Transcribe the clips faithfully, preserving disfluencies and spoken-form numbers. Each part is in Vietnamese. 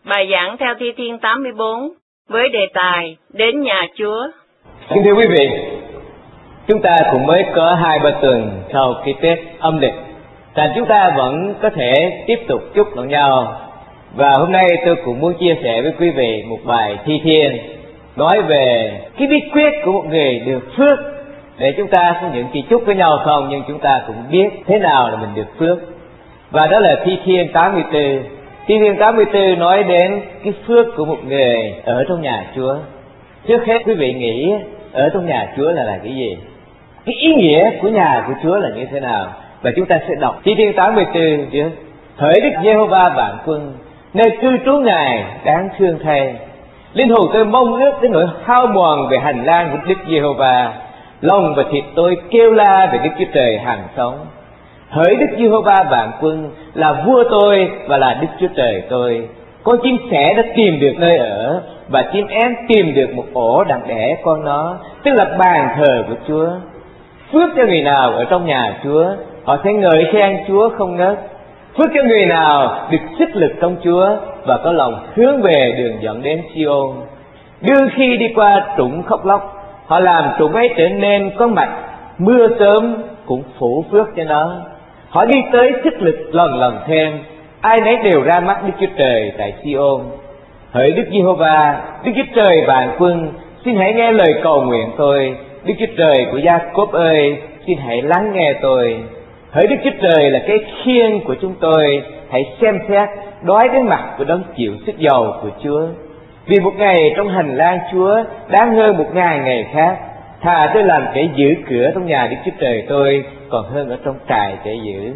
Bài giảng theo Thi Thiên tám mươi bốn với đề tài Đến Nhà Chúa. Kính thưa quý vị, chúng ta cũng mới có hai ba tuần sau cái Tết âm lịch, thành chúng ta vẫn có thể tiếp tục chúc lẫn nhau. Và hôm nay tôi cũng muốn chia sẻ với quý vị một bài thi thiên nói về cái bí quyết của một người được phước, để chúng ta không những chỉ chúc với nhau không, nhưng chúng ta cũng biết thế nào là mình được phước. Và đó là Thi Thiên tám mươi tư. Thi Thiên tám mươi tư nói đến cái phước của một người ở trong nhà Chúa. Trước hết quý vị nghĩ ở trong nhà Chúa là là cái gì? Cái ý nghĩa của nhà của Chúa là như thế nào? Và chúng ta sẽ đọc Thi Thiên tám mươi tư chứ. Hỡi Đức Giê-hô-va vạn quân, nơi cư trú Ngài đáng thương thay. Linh hồn tôi mong ước đến nỗi hao mòn về hành lang của Đức Giê-hô-va. Lòng và thịt tôi kêu la về Đức Chúa Trời hàng sống. Hỡi Đức Giê-hô-va vạn quân, là vua tôi và là Đức Chúa Trời tôi. Con chim sẻ đã tìm được nơi ở, và chim én tìm được một ổ đặng đẻ con nó, tức là bàn thờ của Chúa. Phước cho người nào ở trong nhà Chúa, họ sẽ ngợi khen Chúa không ngớt. Phước cho người nào được sức lực trong Chúa và có lòng hướng về đường dẫn đến Si-ôn. Đương khi đi qua trũng khóc lóc, họ làm trũng ấy trở nên có mạch, mưa sớm cũng phủ phước cho nó. Họ đi tới sức lực lần lần thêm, ai nấy đều ra mắt Đức Chúa Trời tại Si-ôn. Hỡi Đức Giê-hô-va, Đức Chúa Trời vạn quân, xin hãy nghe lời cầu nguyện tôi. Đức Chúa Trời của Gia-cốp ơi, xin hãy lắng nghe tôi. Hỡi Đức Chúa Trời là cái khiên của chúng tôi, hãy xem xét đói đến mặt của đấng chịu sức dầu của Chúa. Vì một ngày trong hành lang Chúa đáng hơn một ngàn ngày khác. Thà tôi làm kẻ giữ cửa trong nhà Đức Chúa Trời tôi, còn hơn ở trong trại kẻ giữ.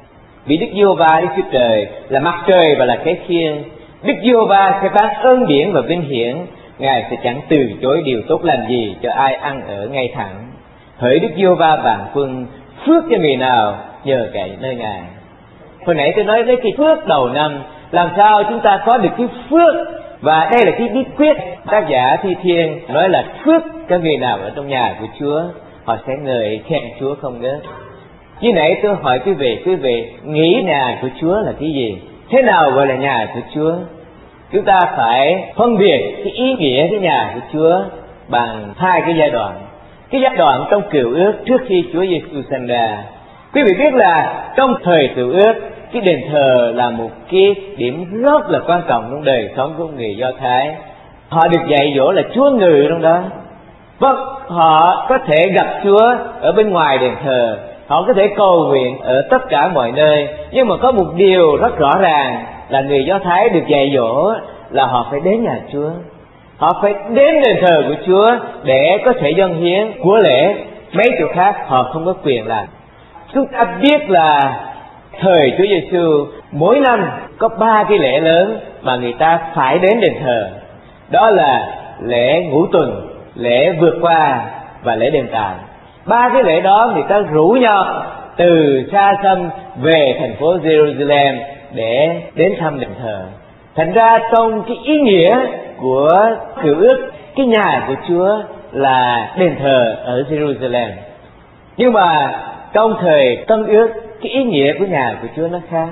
Vì Đức Giê-hô-va Đức Chúa Trời là mặt trời và là cái khiên. Đức Giê-hô-va sẽ ban ơn điển và vinh hiển. Ngài sẽ chẳng từ chối điều tốt lành gì cho ai ăn ở ngay thẳng. Hỡi Đức Giê-hô-va vạn quân, phước cho người nào nhờ cậy nơi Ngài. Hồi nãy tôi nói đến cái phước đầu năm, làm sao chúng ta có được cái phước. Và đây là cái bí quyết tác giả Thi Thiên nói là phước cho người nào ở trong nhà của Chúa, họ sẽ ngợi khen Chúa không ngớt. Như nãy tôi hỏi quý vị, quý vị nghĩ nhà của Chúa là cái gì? Thế nào gọi là nhà của Chúa? Chúng ta phải phân biệt cái ý nghĩa cái nhà của Chúa bằng hai cái giai đoạn. Cái giai đoạn trong Cựu Ước trước khi Chúa Giêsu sanh ra. Quý vị biết là trong thời Cựu Ước, cái đền thờ là một cái điểm rất là quan trọng trong đời sống của người Do Thái. Họ được dạy dỗ là Chúa ngự trong đó. Vâng, họ có thể gặp Chúa ở bên ngoài đền thờ, họ có thể cầu nguyện ở tất cả mọi nơi, nhưng mà có một điều rất rõ ràng là người Do Thái được dạy dỗ là họ phải đến nhà Chúa. Họ phải đến đền thờ của Chúa để có thể dâng hiến của lễ. Mấy chỗ khác họ không có quyền làm. Chúng ta biết là thời Chúa Giêsu mỗi năm có ba cái lễ lớn mà người ta phải đến đền thờ. Đó là lễ ngũ tuần, lễ vượt qua và lễ đền tạm. Ba cái lễ đó người ta rủ nhau từ xa xăm về thành phố Jerusalem để đến thăm đền thờ. Thành ra trong cái ý nghĩa của Cựu Ước, cái nhà của Chúa là đền thờ ở Jerusalem. Nhưng mà trong thời Tân Ước, cái ý nghĩa của nhà của Chúa nó khác.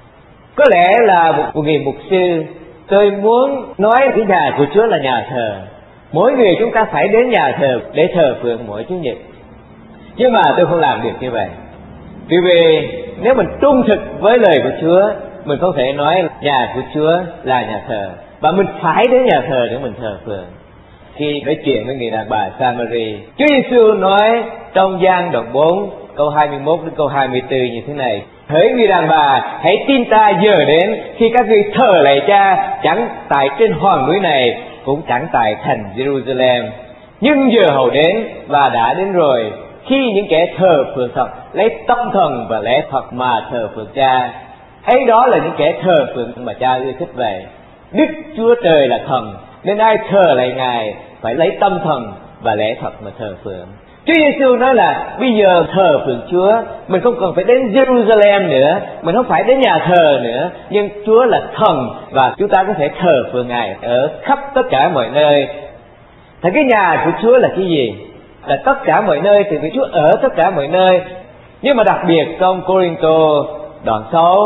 Có lẽ là một, một người mục sư, tôi muốn nói cái nhà của Chúa là nhà thờ. Mỗi người chúng ta phải đến nhà thờ để thờ phượng mỗi Chủ nhật. Nhưng mà tôi không làm được như vậy. Vì vì nếu mình trung thực với lời của Chúa, mình không thể nói nhà của Chúa là nhà thờ, và mình phải đến nhà thờ để mình thờ phượng. Khi nói chuyện với người đàn bà Sa-ma-ri, Chúa Giêsu nói trong Giăng đoạn bốn câu hai mươi mốt đến câu hai mươi tư như thế này: hỡi người đàn bà, hãy tin ta, giờ đến khi các ngươi thờ lạy Cha, chẳng tại trên hòn núi này, cũng chẳng tại thành Jerusalem. Nhưng giờ hầu đến và đã đến rồi, khi những kẻ thờ phượng thật lấy tâm thần và lẽ thật mà thờ phượng Cha. Ấy đó là những kẻ thờ phượng mà Cha ưa thích vậy. Đức Chúa Trời là thần, nên ai thờ lạy Ngài phải lấy tâm thần và lẽ thật mà thờ phượng. Chúa Giêsu nói là bây giờ thờ phượng Chúa, mình không cần phải đến Jerusalem nữa, mình không phải đến nhà thờ nữa, nhưng Chúa là thần và chúng ta có thể thờ phượng Ngài ở khắp tất cả mọi nơi. Thì cái nhà của Chúa là cái gì? Là tất cả mọi nơi, thì Chúa ở tất cả mọi nơi. Nhưng mà đặc biệt trong Cô-rinh-tô đoạn sáu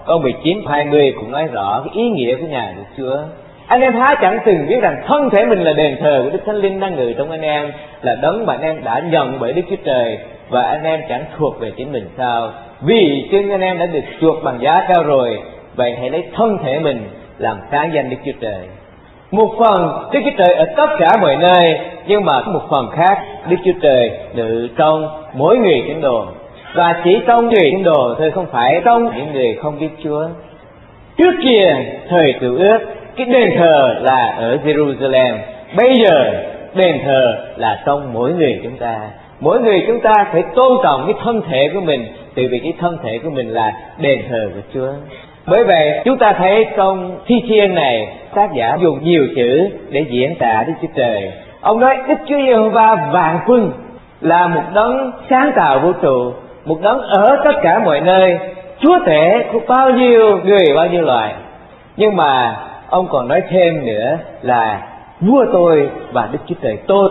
câu mười chín hai mươi cũng nói rõ cái ý nghĩa của nhà của Chúa. Anh em há chẳng từng biết rằng thân thể mình là đền thờ của Đức Thánh Linh đang ngự trong anh em, là đấng mà anh em đã nhận bởi Đức Chúa Trời, và anh em chẳng thuộc về chính mình sao? Vì chính anh em đã được chuộc bằng giá cao rồi, vậy hãy lấy thân thể mình làm sáng danh Đức Chúa Trời. Một phần Đức Chúa Trời ở tất cả mọi nơi, nhưng mà một phần khác Đức Chúa Trời ngự trong mỗi người tín đồ, và chỉ trong người tín đồ thôi, không phải trong những người không biết Chúa. Trước kia thời Cựu Ước, cái đền thờ là ở Jerusalem, bây giờ đền thờ là trong mỗi người chúng ta. Mỗi người chúng ta phải tôn trọng cái thân thể của mình, từ vì cái thân thể của mình là đền thờ của Chúa. Bởi vậy chúng ta thấy trong thi thiên này, tác giả dùng nhiều chữ để diễn tả Đức Chúa Trời. Ông nói Đức Chúa Giê-hô-va vạn quân là một đấng sáng tạo vũ trụ, một đấng ở tất cả mọi nơi, chúa tể của bao nhiêu người, bao nhiêu loài. Nhưng mà ông còn nói thêm nữa là vua tôi và Đức Chúa Trời tôi.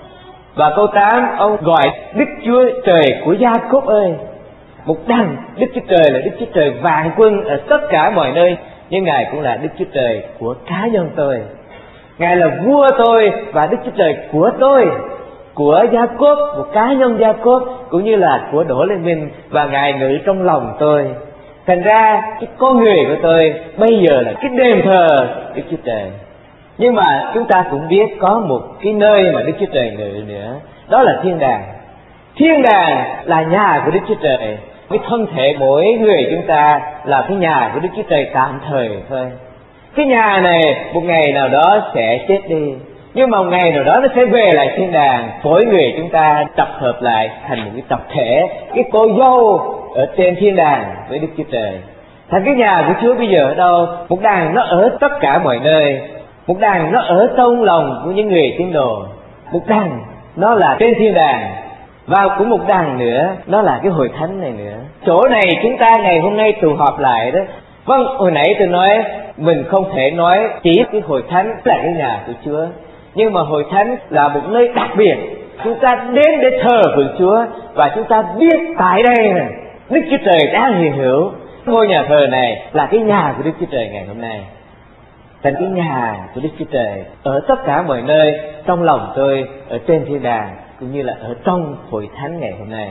Và câu tám, ông gọi Đức Chúa Trời của Gia-cốp ơi. Một đằng Đức Chúa Trời là Đức Chúa Trời vạn quân ở tất cả mọi nơi, nhưng Ngài cũng là Đức Chúa Trời của cá nhân tôi. Ngài là vua tôi và Đức Chúa Trời của tôi, của Gia-cốp, của cá nhân Gia-cốp, cũng như là của Đỗ Lê Minh, và Ngài ngự trong lòng tôi. Thành ra cái con người của tôi bây giờ là cái đền thờ Đức Chúa Trời. Nhưng mà chúng ta cũng biết có một cái nơi mà Đức Chúa Trời ngự nữa, đó là thiên đàng. Thiên đàng là nhà của Đức Chúa Trời. Cái thân thể mỗi người chúng ta là cái nhà của Đức Chúa Trời tạm thời thôi. Cái nhà này một ngày nào đó sẽ chết đi, nhưng mà một ngày nào đó nó sẽ về lại thiên đàng. Mỗi người chúng ta tập hợp lại thành một cái tập thể, cái cô dâu ở trên thiên đàng với Đức Chúa Trời. Thành cái nhà của Chúa bây giờ ở đâu? Một đàn nó ở tất cả mọi nơi. Một đàn nó ở trong lòng của những người tín đồ. Một đàn nó là trên thiên đàng. Và cũng một đàn nữa, nó là cái hội thánh này nữa. Chỗ này chúng ta ngày hôm nay tụ họp lại đó. Vâng, hồi nãy tôi nói mình không thể nói chỉ cái hội thánh là cái nhà của Chúa, nhưng mà hội thánh là một nơi đặc biệt. Chúng ta đến để thờ phượng Chúa, và chúng ta biết tại đây này Đức Chúa Trời đang hiện hữu. Ngôi nhà thờ này là cái nhà của Đức Chúa Trời ngày hôm nay. Thành cái nhà của Đức Chúa Trời ở tất cả mọi nơi, trong lòng tôi, ở trên thiên đàng, cũng như là ở trong hội thánh ngày hôm nay.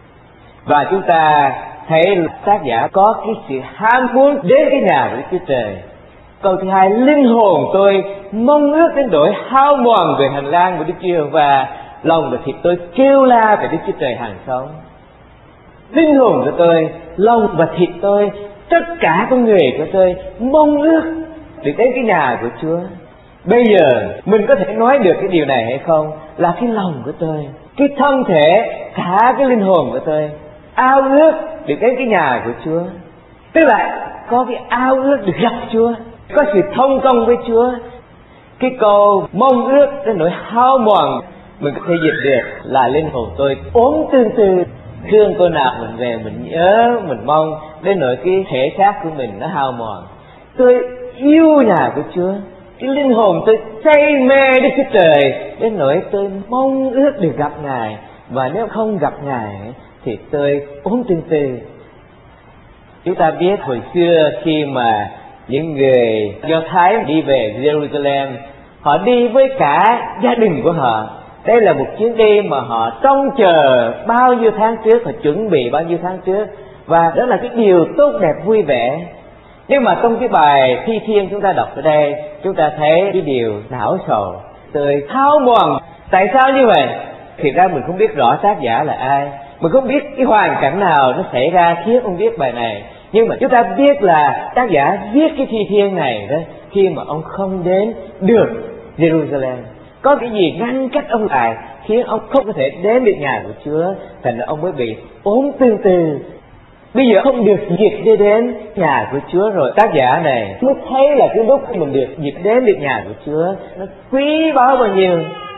Và chúng ta thấy tác giả có cái sự ham muốn đến cái nhà của Đức Chúa Trời. Câu thứ hai, linh hồn tôi mong ước đến nỗi hao mòn về hành lang của Đức Chúa, và lòng và thịt tôi kêu la về Đức Chúa Trời hàng sống. Linh hồn của tôi, lòng và thịt tôi, tất cả con người của tôi mong ước được đến cái nhà của Chúa. Bây giờ mình có thể nói được cái điều này hay không? Là cái lòng của tôi, cái thân thể, cả cái linh hồn của tôi ao ước được đến cái nhà của Chúa. Tức là có cái ao ước được gặp Chúa, có sự thông công với Chúa. Cái câu mong ước đến nỗi hao mòn, mình có thể dịch được là linh hồn tôi ốm tương tư. Thương cô nào mình về mình nhớ, mình mong đến nỗi cái thể xác của mình nó hao mòn. Tôi yêu nhà của Chúa, cái linh hồn tôi say mê Đức Chúa Trời đến nỗi tôi mong ước được gặp Ngài, và nếu không gặp Ngài thì tôi ốm tương tư. Chúng ta biết hồi xưa khi mà những người Do Thái đi về Jerusalem, họ đi với cả gia đình của họ. Đây là một chuyến đi mà họ trông chờ bao nhiêu tháng trước, họ chuẩn bị bao nhiêu tháng trước, và đó là cái điều tốt đẹp vui vẻ. Nhưng mà trong cái bài thi thiên chúng ta đọc ở đây, chúng ta thấy cái điều não sầu, tôi hao mòn. Tại sao như vậy? Thì ra mình không biết rõ tác giả là ai, mình không biết cái hoàn cảnh nào nó xảy ra khiến ông viết bài này. Nhưng mà chúng ta biết là tác giả viết cái thi thiên này đó khi mà ông không đến được Jerusalem. Có cái gì ngăn cách ông lại khiến ông không có thể đến được nhà của Chúa, thành ra ông mới bị ốm tương tư. Bây giờ không được dịp đi đến nhà của Chúa rồi, tác giả này mới thấy là cái lúc mình được dịp đến được nhà của Chúa nó quý báu bao nhiêu.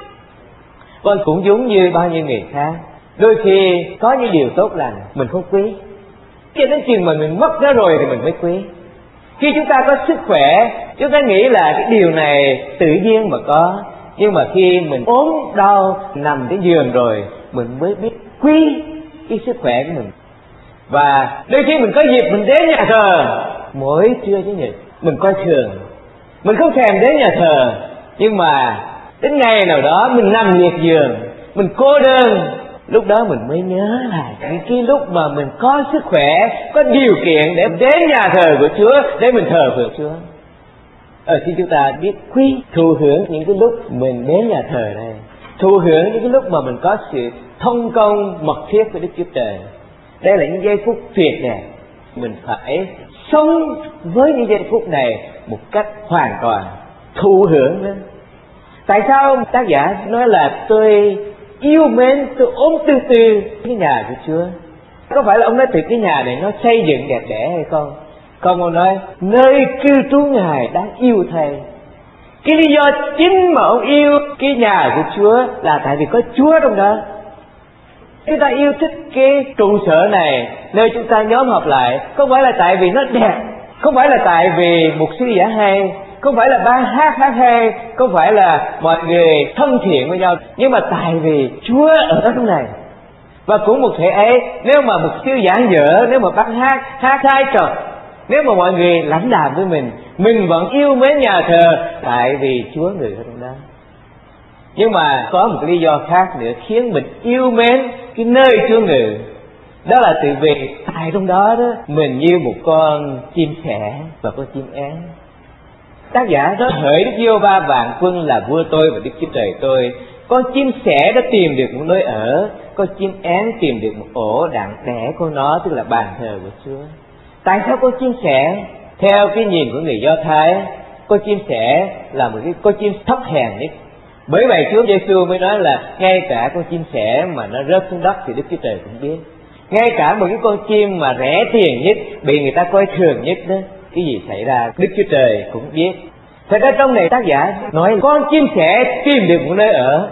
Còn cũng giống như bao nhiêu người khác, đôi khi có những điều tốt lành mình không quý, cho đến chừng mà mình mất nó rồi thì mình mới quý. Khi chúng ta có sức khỏe, chúng ta nghĩ là cái điều này tự nhiên mà có, nhưng mà khi mình ốm đau nằm trên giường rồi mình mới biết quý cái sức khỏe của mình. Và đôi khi mình có dịp mình đến nhà thờ, mỗi trưa Chủ nhật mình coi thường, mình không thèm đến nhà thờ. Nhưng mà đến ngày nào đó mình nằm liệt giường, mình cô đơn, lúc đó mình mới nhớ lại những cái lúc mà mình có sức khỏe, có điều kiện để đến nhà thờ của Chúa, để mình thờ phượng Chúa. Ở khi chúng ta biết quý thụ hưởng những cái lúc mình đến nhà thờ này, thụ hưởng những cái lúc mà mình có sự thông công mật thiết với Đức Chúa Trời, đây là những giây phút tuyệt đẹp. Mình phải sống với những giây phút này một cách hoàn toàn, thụ hưởng nữa. Tại sao tác giả nói là tôi yêu mến, tôi ôm tư tư cái nhà của Chúa? Có phải là ông nói từ cái nhà này nó xây dựng đẹp đẽ hay không? Không, ông nói nơi cư trú Ngài đáng yêu Thầy. Cái lý do chính mà ông yêu cái nhà của Chúa là tại vì có Chúa trong đó. Chúng ta yêu thích cái trụ sở này, nơi chúng ta nhóm họp lại, không phải là tại vì nó đẹp, không phải là tại vì mục sư giảng hay, không phải là ban hát hát hay, không phải là mọi người thân thiện với nhau, nhưng mà tại vì Chúa ở trong này. Và cũng một thể ấy, nếu mà mục sư giảng dở, nếu mà ban hát hát sai trật, nếu mà mọi người lãnh đạm với mình, mình vẫn yêu mến nhà thờ tại vì Chúa người ở trong đó. Nhưng mà có một cái lý do khác nữa khiến mình yêu mến cái nơi Chúa ngự. Đó là từ vì tại trong đó đó mình như một con chim sẻ và con chim én. Tác giả đó hỡi Đức Giê-hô-va vạn quân là vua tôi và Đức Chúa Trời tôi. Con chim sẻ đã tìm được một nơi ở, con chim én tìm được một ổ đặng đẻ con nó, tức là bàn thờ của Chúa. Tại sao con chim sẻ? Theo cái nhìn của người Do Thái, con chim sẻ là một cái con chim thấp hèn nhất. Bởi vậy Chúa Giêsu mới nói là ngay cả con chim sẻ mà nó rớt xuống đất thì Đức Chúa Trời cũng biết. Ngay cả một cái con chim mà rẻ tiền nhất, bị người ta coi thường nhất đó, cái gì xảy ra Đức Chúa Trời cũng biết. Thật ra trong này tác giả nói con chim sẻ tìm được một nơi ở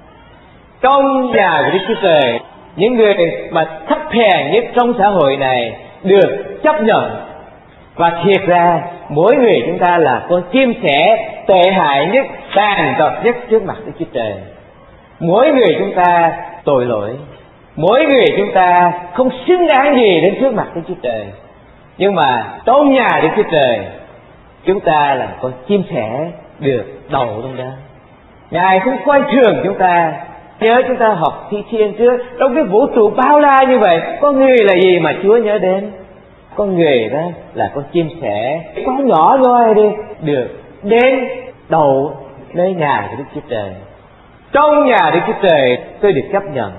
trong nhà của Đức Chúa Trời. Những người mà thấp hèn nhất trong xã hội này được chấp nhận. Và thiệt ra mỗi người chúng ta là con chim sẻ tệ hại nhất, tàn tật nhất trước mặt Đức Chúa Trời. Mỗi người chúng ta tội lỗi, mỗi người chúng ta không xứng đáng gì đến trước mặt Đức Chúa Trời. Nhưng mà trong nhà Đức Chúa Trời, chúng ta là con chim sẻ được đậu trong đó. Ngài không coi thường chúng ta. Nhớ chúng ta học thi thiên trước, trong cái vũ trụ bao la như vậy, con người là gì mà Chúa nhớ đến? Con người đó là con chim sẻ quá nhỏ thôi đi, được đến đậu nơi nhà của Đức Chúa Trời. Trong nhà Đức Chúa Trời tôi được chấp nhận.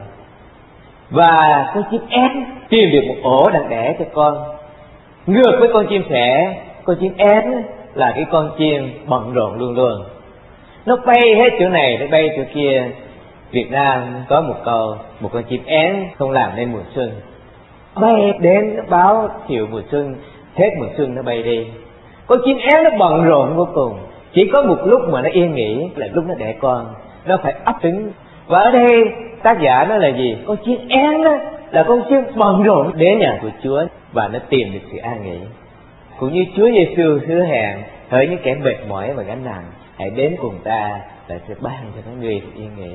Và con chim én tìm được một ổ đặng đẻ cho con. Ngược với con chim sẻ, con chim én là cái con chim bận rộn luôn luôn. Nó bay hết chỗ này, nó bay chỗ kia. Việt Nam có một câu, một con chim én không làm nên mùa xuân. Bay đến nó báo hiệu mùa xuân, hết mùa xuân nó bay đi. Con chim én nó bận rộn vô cùng. Chỉ có một lúc mà nó yên nghỉ là lúc nó đẻ con. Nó phải ấp trứng. Và ở đây tác giả nói là gì? Con chim én đó là con chim bận rộn đến nhà của Chúa và nó tìm được sự an nghỉ. Cũng như Chúa Giêsu hứa hẹn, hỡi những kẻ mệt mỏi và gánh nặng, hãy đến cùng ta, ta sẽ ban cho các ngươi yên nghỉ.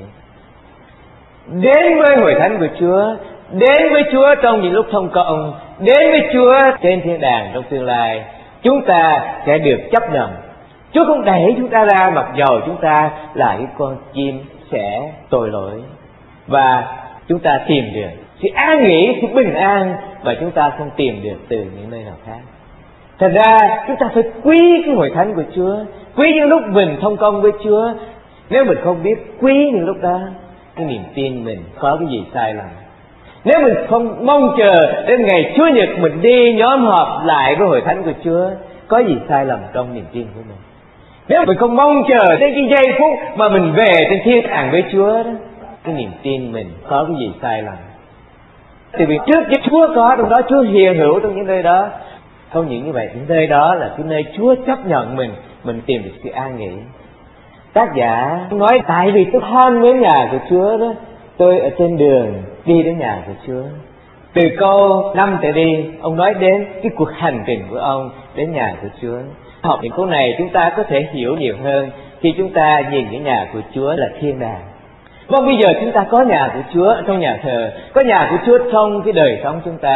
Đến với hội thánh của Chúa, đến với Chúa trong những lúc thông công, đến với Chúa trên thiên đàng trong tương lai, chúng ta sẽ được chấp nhận. Chúa không đẩy chúng ta ra, mặc dầu chúng ta là những con chim sẻ tội lỗi. Và chúng ta tìm được sự an nghỉ, sự bình an, và chúng ta không tìm được từ những nơi nào khác. Thật ra chúng ta phải quý cái hội thánh của Chúa, quý những lúc mình thông công với Chúa. Nếu mình không biết quý những lúc đó, cái niềm tin mình có cái gì sai lầm. Nếu mình không mong chờ đến ngày Chúa Nhật mình đi nhóm họp lại với hội thánh của Chúa, có gì sai lầm trong niềm tin của mình. Nếu mình không mong chờ đến cái giây phút mà mình về trên thiên đàng với Chúa đó, cái niềm tin mình có cái gì sai lầm. Tại vì trước cái Chúa có trong đó, Chúa hiện hữu trong những nơi đó. Không những như vậy, những nơi đó là cái nơi Chúa chấp nhận mình, mình tìm được sự an nghỉ. Tác giả nói tại vì tôi ham đến nhà của Chúa đó, tôi ở trên đường đi đến nhà của Chúa. Từ câu năm trở đi, ông nói đến cái cuộc hành trình của ông đến nhà của Chúa. Học những câu này chúng ta có thể hiểu nhiều hơn khi chúng ta nhìn cái nhà của Chúa là thiên đàng. Vâng, bây giờ chúng ta có nhà của Chúa trong nhà thờ, có nhà của Chúa trong cái đời sống chúng ta.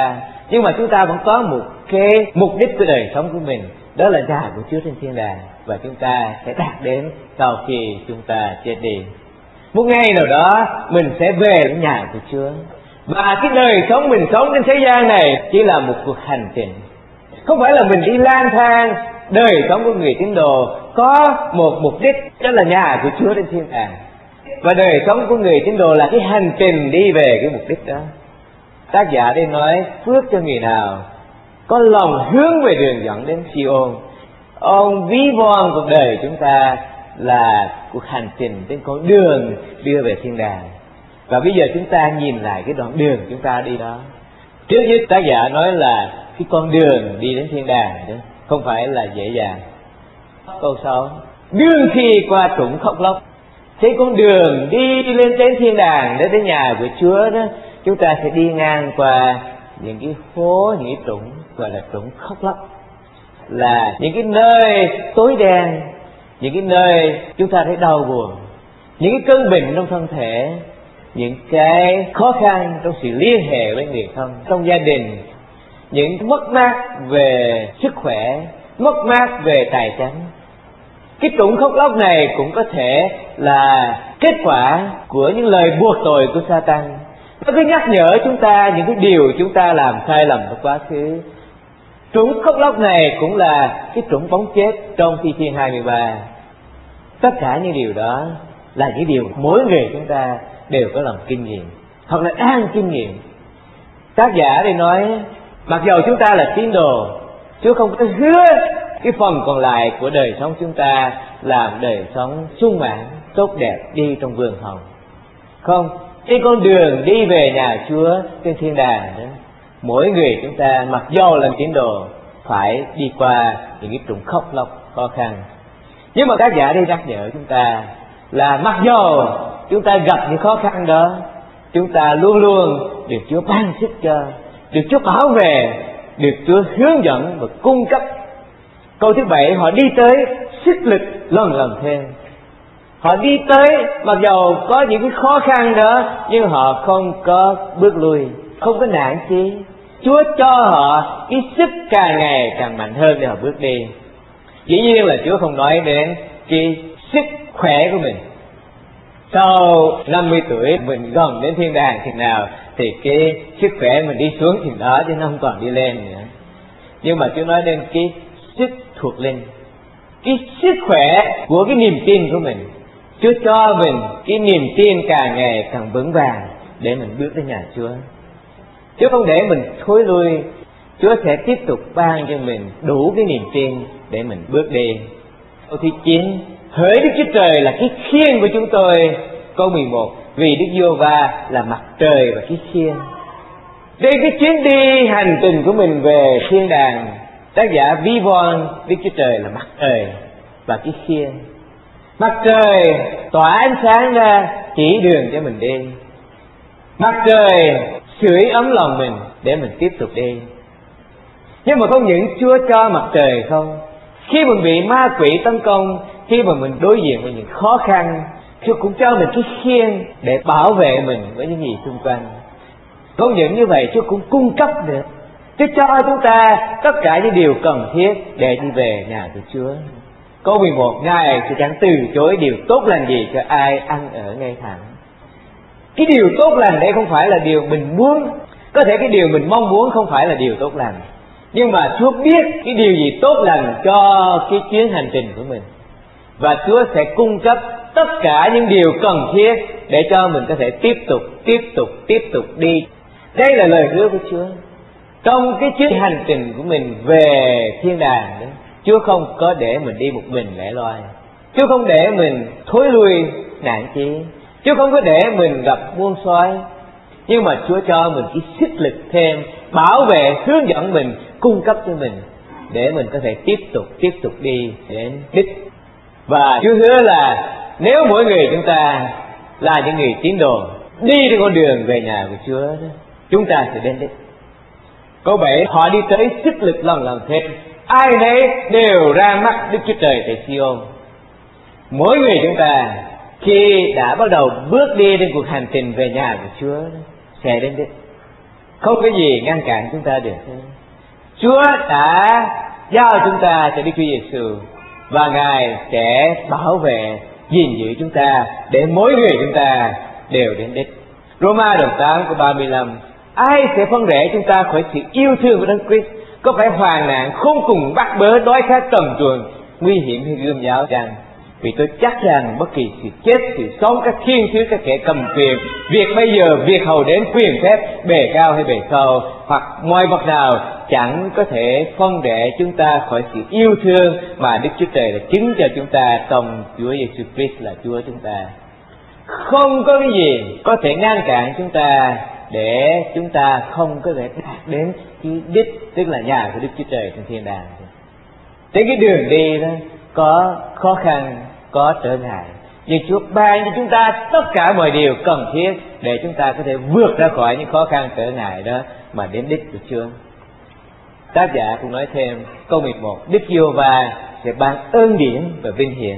nhưng mà chúng ta vẫn có một cái mục đích của đời sống của mình, đó là nhà của Chúa trên thiên đàng, và chúng ta sẽ đạt đến sau khi chúng ta chết đi. Một ngày nào đó mình sẽ về đến nhà của Chúa, và cái đời sống mình sống trên thế gian này chỉ là một cuộc hành trình, không phải là mình đi lang thang. Đời sống của người tín đồ có một mục đích, đó là nhà của Chúa trên thiên đàng, và đời sống của người tín đồ là cái hành trình đi về cái mục đích đó. Tác giả đây nói phước cho người nào có lòng hướng về đường dẫn đến Sion. Ông ví von cuộc đời chúng ta là cuộc hành trình trên con đường đưa về thiên đàng, và bây giờ chúng ta nhìn lại cái đoạn đường chúng ta đi đó. Trước nhất tác giả nói là cái con đường đi đến thiên đàng đó không phải là dễ dàng. Câu sáu: đương khi qua trũng khóc lóc. Thế con đường đi lên đến thiên đàng, đến đến nhà của Chúa đó, chúng ta sẽ đi ngang qua những cái phố, những cái trũng gọi là trũng khóc lóc, là những cái nơi tối đen, những cái nơi chúng ta thấy đau buồn, những cái cơn bệnh trong thân thể, những cái khó khăn trong sự liên hệ với người thân, trong gia đình, những mất mát về sức khỏe, mất mát về tài chính. Cái trũng khóc lóc này cũng có thể là kết quả của những lời buộc tội của Sa-tan. Nó cứ nhắc nhở chúng ta những cái điều chúng ta làm sai lầm trong quá khứ. Trũng khóc lóc này cũng là cái trũng bóng chết trong Thi Thiên hai mươi ba. Tất cả những điều đó là những điều mỗi người chúng ta đều có lòng kinh nghiệm, hoặc là đang kinh nghiệm. Tác giả đây nói, mặc dầu chúng ta là tín đồ, Chúa không có hứa cái phần còn lại của đời sống chúng ta làm đời sống sung mãn, tốt đẹp đi trong vườn hồng. Không, trên con đường đi về nhà Chúa trên thiên đàng đó, mỗi người chúng ta mặc dầu là tín đồ phải đi qua những cái trũng khóc lóc khó khăn. Nhưng mà tác giả đây nhắc nhở chúng ta là mặc dầu chúng ta gặp những khó khăn đó, chúng ta luôn luôn được Chúa ban sức cho, được Chúa bảo vệ, được Chúa hướng dẫn và cung cấp. Câu thứ bảy: họ đi tới sức lực lần lần thêm. Họ đi tới mặc dầu có những cái khó khăn đó, nhưng họ không có bước lui, không có nản chí. Chúa cho họ cái sức càng ngày càng mạnh hơn để họ bước đi. Dĩ nhiên là Chúa không nói đến cái sức khỏe của mình. Sau năm mươi tuổi mình gần đến thiên đàng thì nào thì cái sức khỏe mình đi xuống thì đó, chứ nó không còn đi lên nữa. Nhưng mà Chúa nói đến cái sức thuộc linh, cái sức khỏe của cái niềm tin của mình. Chúa cho mình cái niềm tin càng ngày càng vững vàng để mình bước đến nhà Chúa. Chúa không để mình thối lui, Chúa sẽ tiếp tục ban cho mình đủ cái niềm tin để mình bước đi. Câu thứ chín: hỡi Đức Chúa Trời là cái khiên của chúng tôi. Câu mười một: vì Đức Giê-hô-va là mặt trời và cái khiên. Đây cái chuyến đi hành trình của mình về thiên đàng, tác giả ví von Đức Chúa Trời là mặt trời và cái khiên. Mặt trời tỏa ánh sáng ra chỉ đường cho mình đi. Mặt trời sưởi ấm lòng mình để mình tiếp tục đi. Nhưng mà không những Chúa cho mặt trời không, khi mình bị ma quỷ tấn công, khi mà mình đối diện với những khó khăn, Chúa cũng cho mình cái khiên để bảo vệ mình với những gì xung quanh. Không những như vậy, Chúa cũng cung cấp được, Chúa cho chúng ta tất cả những điều cần thiết để đi về nhà của Chúa. Câu mười một: Ngài sẽ chẳng từ chối điều tốt lành gì cho ai ăn ở ngay thẳng. Cái điều tốt lành đây không phải là điều mình muốn. Có thể cái điều mình mong muốn không phải là điều tốt lành, nhưng mà Chúa biết cái điều gì tốt lành cho cái chuyến hành trình của mình, và Chúa sẽ cung cấp tất cả những điều cần thiết để cho mình có thể tiếp tục, tiếp tục, tiếp tục đi. Đây là lời hứa của Chúa. Trong cái chuyến hành trình của mình về thiên đàng đó, Chúa không có để mình đi một mình lẻ loi. Chúa không để mình thối lui nản chí. Chúa không có để mình gặp muôn sói. Nhưng mà Chúa cho mình cái sức lực thêm, bảo vệ, hướng dẫn mình, cung cấp cho mình để mình có thể tiếp tục, tiếp tục đi đến đích. Và Chúa hứa là nếu mỗi người chúng ta là những người tín đồ đi trên con đường về nhà của Chúa đó, chúng ta sẽ đến đích. Câu bảy: họ đi tới sức lực lần lần thêm, ai nấy đều ra mắt Đức Chúa Trời tại Sion. Mỗi người chúng ta khi đã bắt đầu bước đi trên cuộc hành trình về nhà của Chúa sẽ đến đích. không có gì ngăn cản chúng ta được. Chúa đã giao chúng ta cho Đức Chúa Giêsu và Ngài sẽ bảo vệ, gìn giữ chúng ta để mỗi người chúng ta đều đến đích. Roma đoạn tám câu ba mươi lăm: ai sẽ phân rẽ chúng ta khỏi sự yêu thương của Đấng Christ? Có phải hoàn nạn, không cùng bắt bớ, đói khát, trần truồng, nguy hiểm hay gươm giáo chăng? Vì tôi chắc rằng bất kỳ sự chết, sự sống, các thiên sứ, các kẻ cầm quyền, việc bây giờ, việc hầu đến, quyền phép, bề cao hay bề sâu, hoặc mọi vật nào chẳng có thể phân rẽ chúng ta khỏi sự yêu thương mà Đức Chúa Trời đã chứng cho chúng ta trong Chúa Giêsu Christ là Chúa chúng ta. Không có cái gì có thể ngăn cản chúng ta để chúng ta không có thể đạt đến cái đích, tức là nhà của Đức Chúa Trời trên thiên đàng. Trên cái đường đi đó có khó khăn, có trở ngại, nhưng Chúa ban cho chúng ta tất cả mọi điều cần thiết để chúng ta có thể vượt ra khỏi những khó khăn trở ngại đó mà đến đích của Chúa. Tác giả cũng nói thêm câu mười một: Đức Giê-hô-va sẽ ban ơn điển và vinh hiển.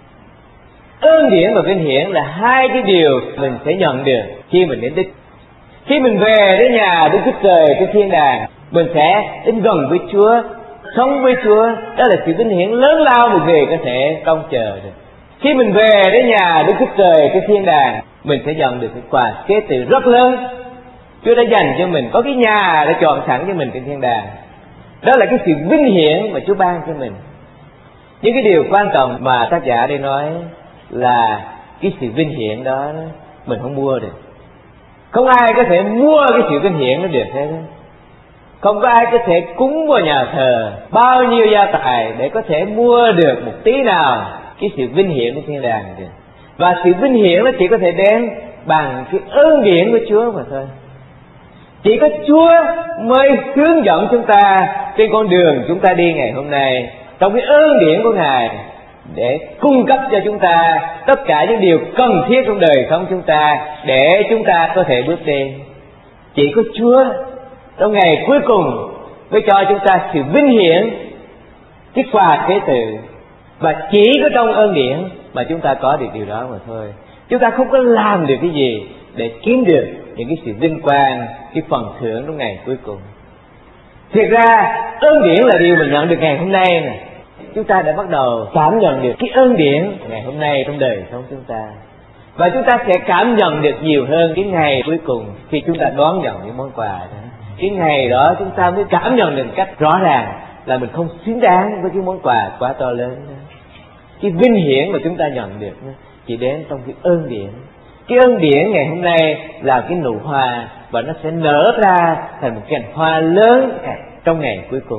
Ơn điển và vinh hiển là hai cái điều mình sẽ nhận được khi mình đến đích. Khi mình về đến nhà Đức Chúa Trời trên thiên đàng, mình sẽ đến gần với Chúa, sống với Chúa. Đó là sự vinh hiển lớn lao một người có thể trông chờ được. Khi mình về đến nhà Đức Chúa Trời trên thiên đàng, mình sẽ nhận được cái quà kế từ rất lớn. Chúa đã dành cho mình, có cái nhà đã chọn sẵn cho mình trên thiên đàng. Đó là cái sự vinh hiển mà Chúa ban cho mình. Những cái điều quan trọng mà tác giả đây nói là cái sự vinh hiển đó mình không mua được. Không ai có thể mua cái sự vinh hiển nó được hết. Không có ai có thể cúng vào nhà thờ bao nhiêu gia tài để có thể mua được một tí nào cái sự vinh hiển của thiên đàng được. Và sự vinh hiển nó chỉ có thể đến bằng cái ơn điển của Chúa mà thôi. Chỉ có Chúa mới hướng dẫn chúng ta trên con đường chúng ta đi ngày hôm nay, trong cái ơn điển của Ngài, để cung cấp cho chúng ta tất cả những điều cần thiết trong đời sống chúng ta để chúng ta có thể bước đi. Chỉ có Chúa trong ngày cuối cùng mới cho chúng ta sự vinh hiển, cái quà kế từ, và chỉ có trong ơn điển mà chúng ta có được điều đó mà thôi. Chúng ta không có làm được cái gì để kiếm được những cái sự vinh quang, cái phần thưởng trong ngày cuối cùng. Thiệt ra ơn điển là điều mình nhận được ngày hôm nay nè. Chúng ta đã bắt đầu cảm nhận được cái ơn điển ngày hôm nay trong đời sống chúng ta, và chúng ta sẽ cảm nhận được nhiều hơn cái ngày cuối cùng khi chúng ta đón nhận những món quà đó. Cái ngày đó chúng ta mới cảm nhận được cách rõ ràng là mình không xứng đáng với cái món quà quá to lớn đó. Cái vinh hiển mà chúng ta nhận được đó, chỉ đến trong cái ơn điển. Cái ơn điển ngày hôm nay là cái nụ hoa, và nó sẽ nở ra thành một cành hoa lớn trong ngày cuối cùng.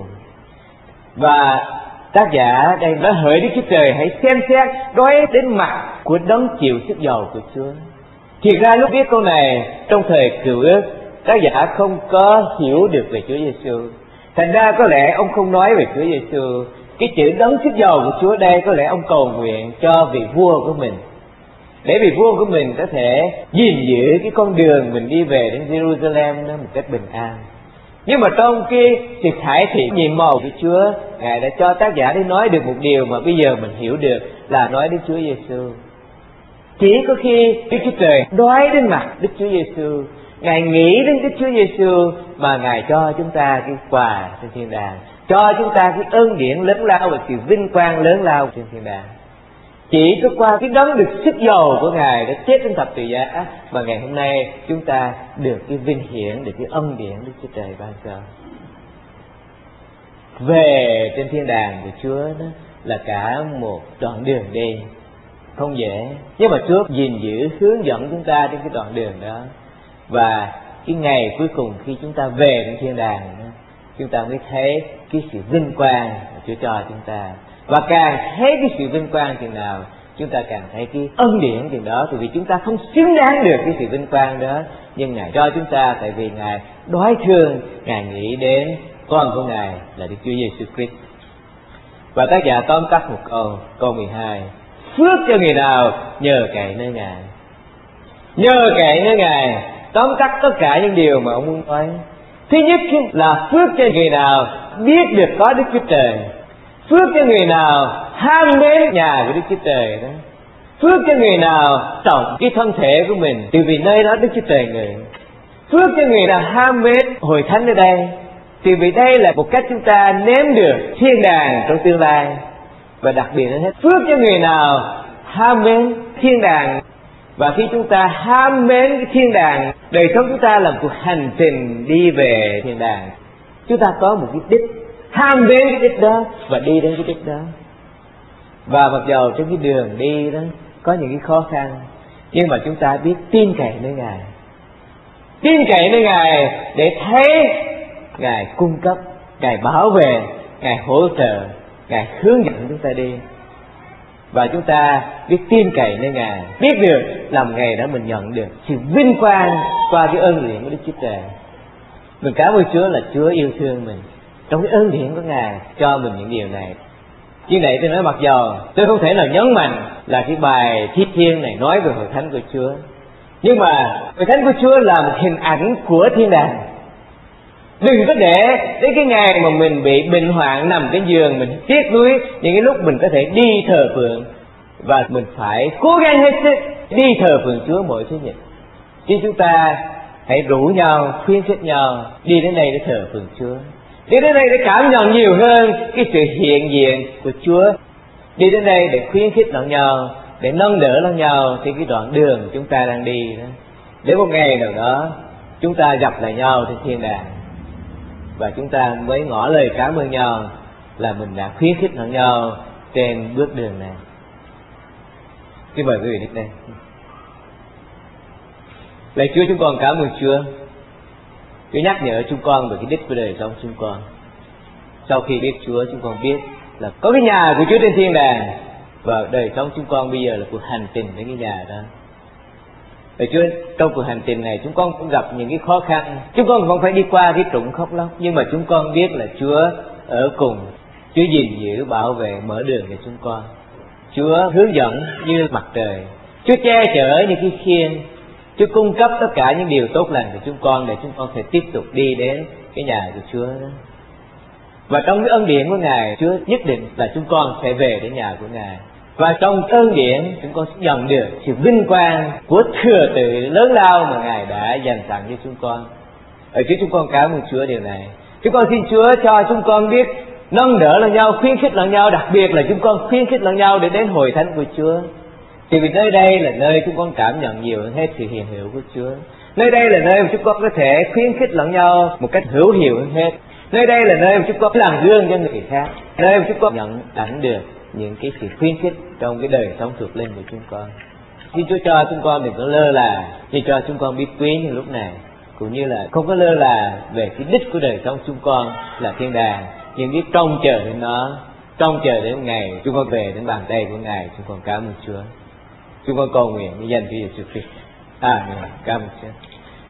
Và tác giả đây nói: hỡi Đức Chúa Trời, hãy xem xét đói đến mặt của đấng chịu sức dầu của Chúa. Thiệt ra lúc viết câu này trong thời Cựu Ước, tác giả không có hiểu được về Chúa Giêsu. Thành ra có lẽ ông không nói về Chúa Giêsu. Cái chữ đấng sức dầu của Chúa đây có lẽ ông cầu nguyện cho vị vua của mình, để vị vua của mình có thể gìn giữ cái con đường mình đi về đến Jerusalem đó một cách bình an. Nhưng mà trong cái sự khải thị nhiệm màu của Chúa, Ngài đã cho tác giả đi nói được một điều mà bây giờ mình hiểu được, là nói đến Chúa Giêsu. Chỉ có khi Đức Chúa Trời đói đến mặt Đức Chúa Giêsu, Ngài nghĩ đến Đức Chúa Giêsu mà Ngài cho chúng ta cái quà trên thiên đàng, cho chúng ta cái ơn điển lớn lao và sự vinh quang lớn lao trên thiên đàng. Chỉ có qua cái đấng được sức dầu của Ngài đã chết trên thập tự giá mà ngày hôm nay chúng ta được cái vinh hiển, được cái ân điển Đức Chúa Trời ban cho. Về trên thiên đàng của Chúa đó là cả một đoạn đường đi không dễ, nhưng mà Chúa gìn giữ hướng dẫn chúng ta trên cái đoạn đường đó. Và cái ngày cuối cùng khi chúng ta về đến thiên đàng đó, chúng ta mới thấy cái sự vinh quang mà Chúa cho chúng ta. Và càng thấy cái sự vinh quang chừng nào, chúng ta càng thấy cái ân điển chừng đó. Tại vì chúng ta không xứng đáng được cái sự vinh quang đó, nhưng Ngài cho chúng ta tại vì Ngài đói thương, Ngài nghĩ đến con của Ngài là Đức Chúa Giêsu Christ. Và tác giả tóm tắt một câu, câu mười hai: phước cho người nào nhờ cậy nơi Ngài. Nhờ cậy nơi Ngài tóm tắt tất cả những điều mà ông muốn nói. Thứ nhất là phước cho người nào biết được có Đức Chúa Trời, phước cho người nào ham mến nhà của Đức Chúa Trời đó, phước cho người nào trọng cái thân thể của mình, từ vì nơi đó Đức Chúa Trời ngự, Phước cho người nào ham mến hội thánh ở đây, thì vì đây là một cách chúng ta nếm được thiên đàng trong tương lai. Và đặc biệt hơn hết, phước cho người nào ham mến thiên đàng. Và khi chúng ta ham mến cái thiên đàng, đời sống chúng ta là một cuộc hành trình đi về thiên đàng. Chúng ta có một cái đích, ham mến cái đích đó và đi đến cái đích đó. Và mặc dầu trên cái đường đi đó có những cái khó khăn, nhưng mà chúng ta biết tin cậy nơi Ngài, tin cậy nơi Ngài để thấy Ngài cung cấp, Ngài bảo vệ, Ngài hỗ trợ, Ngài hướng dẫn chúng ta đi. Và chúng ta biết tin cậy nơi Ngài, biết được làm ngày đó mình nhận được sự vinh quang qua cái ơn điển của Đức Chúa Trời. Mình cảm ơn Chúa là Chúa yêu thương mình, trong cái ơn điển của Ngài cho mình những điều này. Như này tôi nói, mặc dầu tôi không thể nào nhấn mạnh là cái bài thi thiên này nói về hội thánh của Chúa, nhưng mà hội thánh của Chúa là một hình ảnh của thiên đàng. Đừng có để đến cái ngày mà mình bị bệnh hoạn nằm trên giường, mình tiếc nuối những cái lúc mình có thể đi thờ phượng, và mình phải cố gắng hết sức đi thờ phượng Chúa mỗi thứ nhật. Chứ chúng ta hãy rủ nhau, khuyến khích nhau đi đến đây để thờ phượng Chúa, đi đến đây để cảm nhận nhiều hơn cái sự hiện diện của Chúa, đi đến đây để khuyến khích lẫn nhau, để nâng đỡ lẫn nhau trên cái đoạn đường chúng ta đang đi đó. Để một ngày nào đó chúng ta gặp lại nhau trên thiên đàng, và chúng ta mới ngỏ lời cảm ơn nhau là mình đã khuyến khích lẫn nhau trên bước đường này. Xin mời quý vị đến đây. Lạy Chúa, chúng con cảm ơn Chúa. Chúa nhắc nhở chúng con về cái đích của đời sống chúng con. Sau khi biết Chúa, chúng con biết là có cái nhà của Chúa trên thiên đàng, và đời sống chúng con bây giờ là cuộc hành trình đến cái nhà đó. Lạy Chúa, trong cuộc hành trình này chúng con cũng gặp những cái khó khăn, chúng con không phải đi qua cái trũng khóc lóc, nhưng mà chúng con biết là Chúa ở cùng, Chúa gìn giữ, bảo vệ, mở đường cho chúng con. Chúa hướng dẫn như mặt trời, Chúa che chở như cái khiên, Chúa cung cấp tất cả những điều tốt lành của chúng con để chúng con sẽ tiếp tục đi đến cái nhà của Chúa đó. Và trong cái ân điển của Ngài, Chúa nhất định là chúng con sẽ về đến nhà của Ngài. Và trong ơn điển chúng con sẽ nhận được sự vinh quang của thừa tự lớn lao mà Ngài đã dành sẵn cho chúng con. Ở Chúa, chúng con cảm ơn Chúa điều này. Chúng con xin Chúa cho chúng con biết nâng đỡ lẫn nhau, khuyến khích lẫn nhau, đặc biệt là chúng con khuyến khích lẫn nhau để đến hội thánh của Chúa. Thì vì nơi đây là nơi chúng con cảm nhận nhiều hơn hết sự hiện hữu của Chúa. Nơi đây là nơi mà chúng con có thể khuyến khích lẫn nhau một cách hữu hiệu hơn hết. Nơi đây là nơi mà chúng con làm gương cho người khác, nơi mà chúng con nhận ảnh được những cái sự khuyến khích trong cái đời sống thuộc linh của chúng con. Xin Chúa cho chúng con đừng có lơ là, chỉ cho chúng con biết quý những lúc này, cũng như là không có lơ là về cái đích của đời sống chúng con là thiên đàng, nhưng biết trông chờ đến nó, trông chờ đến ngày chúng con về đến bàn tay của Ngài. Chúng con cảm ơn Chúa. Chúng con cầu nguyện với danh Chúa Giêsu Christ. Amen. Cảm ơn Chúa.